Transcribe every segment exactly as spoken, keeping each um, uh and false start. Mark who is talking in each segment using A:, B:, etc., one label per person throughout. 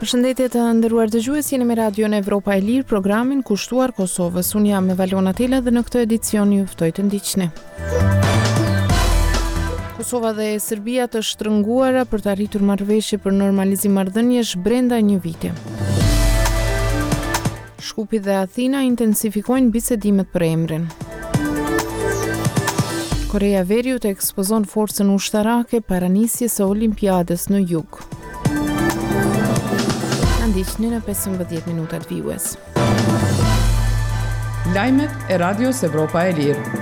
A: Përshëndetje të nderuar dëgjues, jeni me Radion Evropa e Lirë, programin kushtuar Kosovës. Unë jam Valona Tela dhe në këtë edicion ju ftoj të ndiqni. Kosova dhe Serbia të shtrënguara për të arritur marrëveshje për normalizim marrëdhëniesh brenda një viti. Shkupi dhe Athina intensifikojnë bisedimet për emrin. Korea e Veriut ekspozon forcën ushtarake para nisjes së Olimpiadës në jug. Ndiqni në pesëmbëdhjetë minutat vijues.
B: Lajmet e Radios Evropa e Lirë.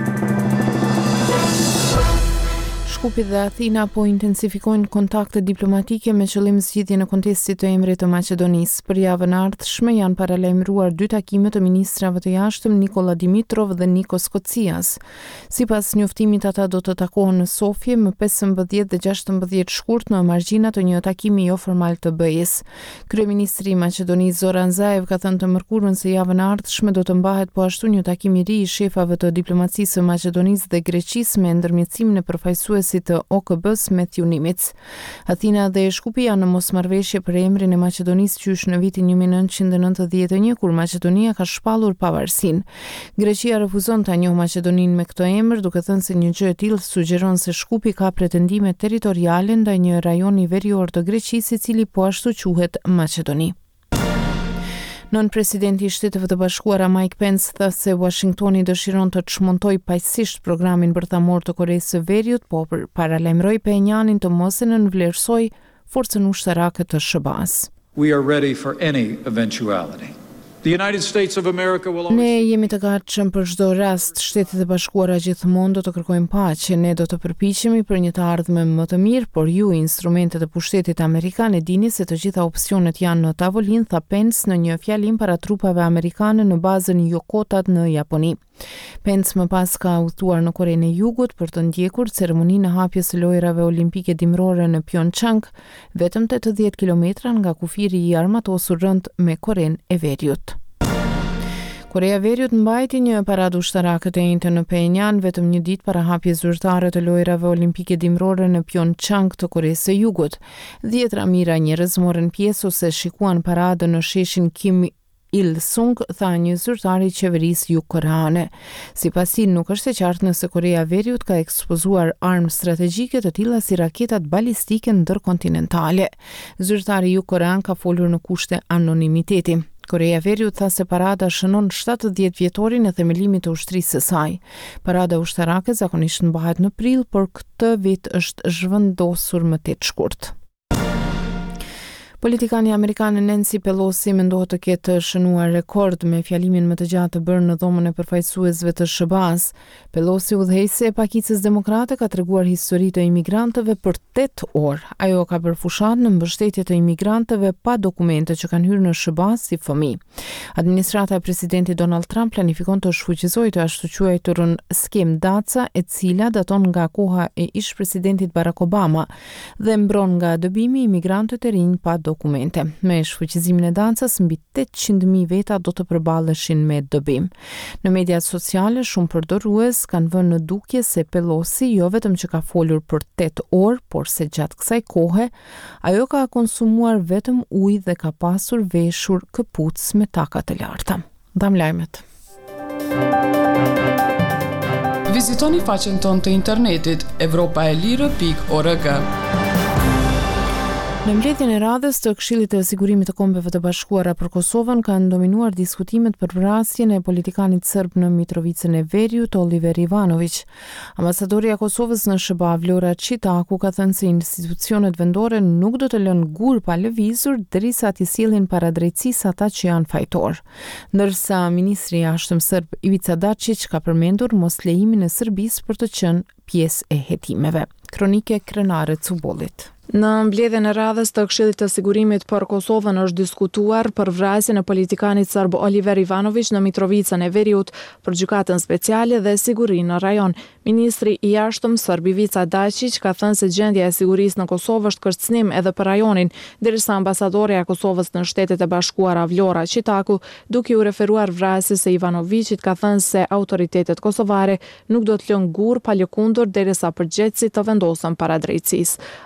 A: Shkupi dhe Athina po intensifikojnë kontakte diplomatike me qëllim zgjidhje në kontestit të emrit të Maqedonisë. Për javën ardhshme janë paralajmëruar dy takime të ministrave të jashtëm Nikola Dimitrov dhe Nikos Kocias. Sipas njoftimit, ata do të takohen në Sofje më pesëmbëdhjetë dhe gjashtëmbëdhjetë shkurt në margjina të një takimi jo formal të B E S. Kryeministri i Maqedonisë Zoran Zaev ka thënë të mërkurën se javën e ardhshme do të mbahet po ashtu një takim i ri i shefave të diplomacisë së Maqedonisë dhe Greqisë me ndërmjetësimin e përfaqësuesit të O K B-s Matthew Nimitz. Athina dhe Shkupi janë në mosmarrëveshje për emrin e Maqedonisë qysh në vitin një mijë e nëntëqind e nëntëdhjetë e një kur Maqedonia ka shpallur pavarësinë. Greqia refuzon ta njohë Maqedoninë me këtë emër, duke thënë se një gjë e tillë sugjeron se Shkupi ka pretendime territoriale ndaj një rajoni verior të Greqisë i cili po ashtu quhet Maqedoni. Nën presidenti i Shteteve të Bashkuara Mike Pence tha se Washingtoni dëshiron të çmontoj paqësisht programin bërthamor të Koreas së Veriut, po për paralajmëroi Pyongyanin të mos e nënvlerësoj forcën ushtarake të S B A-s.
C: We are ready for any eventuality. The United States of America will always...
A: Ne jemi të gatshëm për çdo rast. Shtetet e Bashkuara gjithmonë do të kërkojnë paqe. Ne do të përpiqemi për një të ardhme më të mirë, por ju, instrumentet e pushtetit amerikan, e dini se të gjitha opsionet janë në tavolinë, tha Pence në një fjalim para trupave amerikane në bazën Yokotat në Japoni. Pence më pas ka udhëtuar në Korenë e Jugut për të ndjekur ceremoninë e hapjes së lojrave olimpike dimrore në Pyeongchang, vetëm tetëdhjetë kilometra nga kufiri i armatosur rënd me Korenë e Veriut. Korea e Veriut mbajti një paradë ushtarake të njëjtë në Pyongyang vetëm një ditë para hapjes zyrtare të lojrave olimpike dimrore në Pyeongchang të Koresë së Jugut. Dhjetra mijëra njerëz morën pjesë ose shikuan paradën në sheshin Kim Il-sung, tha një zyrtar i qeverisë jugkoreane. Sipas tij, nuk është e qartë nëse Korea e Veriut ka ekspozuar armë strategjike të tilla si raketat balistike ndërkontinentale. Zyrtari jugkorean ka folur në kushte anonimiteti. Korea e Veriut tha se parada shënon shtatëdhjetë vjetorin e themelimit të ushtrisë së saj. Parada ushtarake zakonisht mbahet në prill, por këtë vit është zhvendosur më tetë shkurt. Politikani amerikan Nancy Pelosi mendohet të ketë shënuar rekord me fjalimin më të gjatë të bërë në dhomën e përfaqësuesve të S B A-s. Pelosi, udhëheqëse e pakicës demokrate, ka treguar histori të imigrantëve për tetë orë. Ajo ka bërë fushat në mbështetje të imigrantëve pa dokumente që kanë hyrë në S B A si fëmijë. Administrata e presidentit Donald Trump planifikon të shfuqizojë të ashtu quajturën skem Daca, e cila daton nga koha e ish-presidentit Barack Obama dhe mbron nga dëbimi imigrantët e rinj pa dokumente. Dokumente. Me shfuqizimin e dancës, mbi tetëqind mijë veta do të përballeshin me dëbim. Në mediat sociale, shumë përdorues kanë vënë në dukje se Pelosi jo vetëm që ka folur për tetë orë, por se gjatë kësaj kohe, ajo ka konsumuar vetëm ujë dhe ka pasur veshur këpucë me taka të larta. Dam lajmet.
B: Vizitoni faqen tonë të internetit evropa e lirë pikë org.
A: Në mbledhjen e radhës të Këshillit të Sigurimit të Kombeve të Bashkuara për Kosovën kanë dominuar diskutimet për vrasjen e politikanit serb në Mitrovicën e Veriut, Oliver Ivanović. Ambasadori i Kosovës në S B A, Vlora Çitaku, ka thënë se institucionet vendore nuk do të lënë gur pa lëvizur derisa t'i sillin para drejtësisë ata që janë fajtor. Ndërsa ministri i jashtëm serb Ivica Dačić ka përmendur mos lejimin e Serbisë për të qenë pjesë e hetimeve. Kronike Krenare Cubollit.
D: Në mbledhjen e radhës të Këshillit të Sigurimit për Kosovën është diskutuar për vrasjen e politikanit serb Oliver Ivanović në Mitrovicën e Veriut për gjykatën speciale dhe sigurinë në rajon. Ministri i jashtëm serb Ivica Dačić ka thënë se gjendja e sigurisë në Kosovë është kërcënim edhe për rajonin, ndërsa ambasadorja e Kosovës në Shtetet e Bashkuara Vlora Çitaku, duke u referuar vrasjes së Ivanovićit, ka thënë se autoritetet kosovare nuk do të lënë gur pa lëkundur derisa përgjegjësit të vendosen para drejtësisë. Ambasadori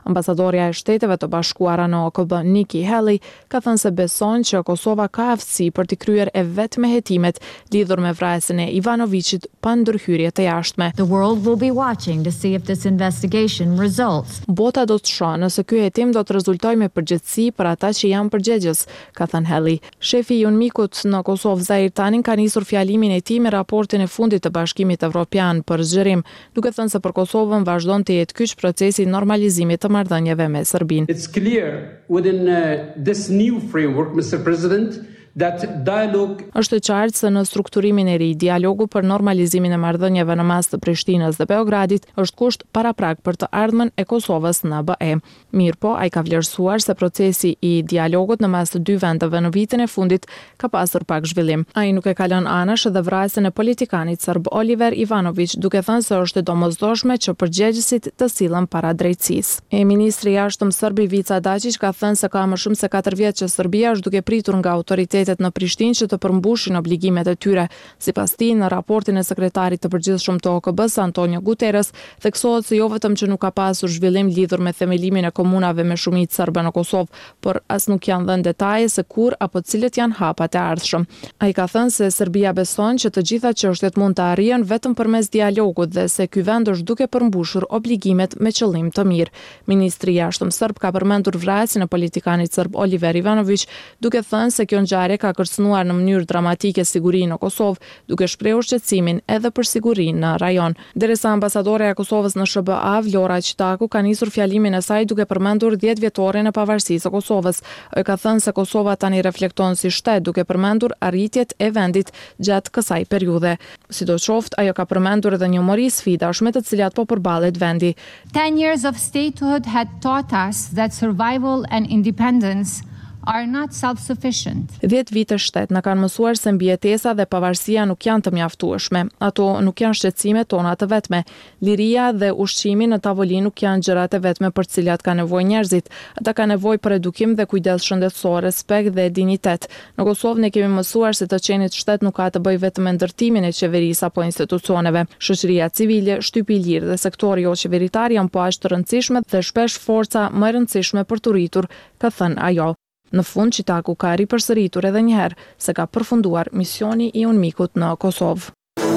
D: ambasadorja e Shteteve të Bashkuara në O K B Nikki Haley ka thënë se beson që Kosova ka aftësi për të kryer e vetme hetimet lidhur me vrasjen e Ivanovićit pa ndërhyrje të jashtme.
E: The world will be watching to see if this investigation results.
D: Bota do të shohë nëse ky hetim do të rezultojë me përgjegjësi për ata që janë përgjegjës, ka thënë Haley. Shefi i UNMIK-ut në Kosovë Zahir Tanin ka nisur fjalimin e tij me raportin e fundit të Bashkimit Evropian për zgjerim, duke thënë se për Kosovën vazhdon të jetë kyç procesi i normalizimit të marrëdhënieve me Serbinë.
F: It's clear within uh, this new framework, Mister President, that dialogue
D: Është e qartë se në strukturimin e ri, dialogu për normalizimin e marrëdhënieve në mes të Prishtinës dhe Beogradit është kusht paraprak për të ardhmen e Kosovës në B E. Mirë po, ai ka vlerësuar se procesi i dialogut në mes të dy vendeve në vitin e fundit ka pasur pak zhvillim. Ai nuk e ka lënë anash edhe vrasjen e politikanit serb Oliver Ivanović, duke thënë se është e domosdoshme që përgjegjësit të sillen para drejtësisë. E ministri i jashtëm serb Ivica Dačić ka thënë se ka më shumë se katër vjet që Serbia është duke pritur nga autoritetet në Prishtinë që të përmbushin obligimet e tyre. Sipas tij, në raportin e sekretarit të përgjithshëm të O K B-s Antonio Guterres, theksohet se jo vetëm që nuk ka pasur zhvillim lidhur me themelimin e komunave me shumicë serbe në Kosovë, por as nuk janë dhënë detaje se kur apo cilët janë hapat e ardhshëm. Ai ka thënë se Serbia beson që të gjitha çështjet mund të arrihen vetëm përmes dialogut dhe se ky vend është duke përmbushur obligimet me qëllim të mirë. Ministri i jashtëm serb ka përmendur vrasjen e politikanit serb Oliver Ivanović, duke thënë se kjo ngjarje ka kërcënuar në mënyrë dramatike sigurinë në Kosovë, duke shprehur shqetësimin edhe për sigurinë në rajon. Derisa ambasadorja e Kosovës në S B A, Vlora Qitaku, ka nisur fjalimin e saj duke përmendur dhjetë vjetorin e pavarësisë së Kosovës. Ai ka thënë se Kosova tani reflekton si shtet, duke përmendur arritjet e vendit gjatë kësaj periudhe. Sidoqoftë, ajo ka përmendur edhe një mori sfidash me të cilat po përballet vendi.
G: Ten years of statehood had taught us that survival and independence are not self-sufficient.
D: Dhjetë vite shtet na kanë mësuar se mbijetesa dhe pavarësia nuk janë të mjaftueshme. Ato nuk janë shqetësimet tona të vetme. Liria dhe ushqimi në tavolinë nuk janë gjërat e vetme për të cilat ka nevojë njerëzit. Ata kanë nevojë për edukim dhe kujdes shëndetësor, respekt dhe dinjitet. Në Kosovë ne kemi mësuar se të qenit shtet nuk ka të bëjë vetëm me ndërtimin e qeverisë apo institucioneve. Shoqëria civile, shtypi i lirë dhe sektori jo qeveritar janë po aq të rëndësishme dhe shpesh forca më e rëndësishme për të rritur, ka thënë ajo. Në fund, Qitaku ka ripërsëritur edhe një herë se ka përfunduar misioni i UNMIK-ut në Kosovë.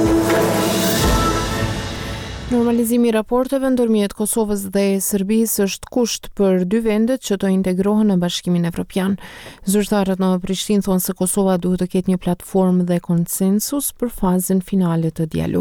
A: Normalizimi i raporteve ndërmjet Kosovës dhe Serbisë është kusht për dy vendet që të integrohen në Bashkimin Evropian. Zyrtarët në Prishtinë thonë se Kosova duhet të ketë një platformë dhe konsensus për fazën finale të dialogit.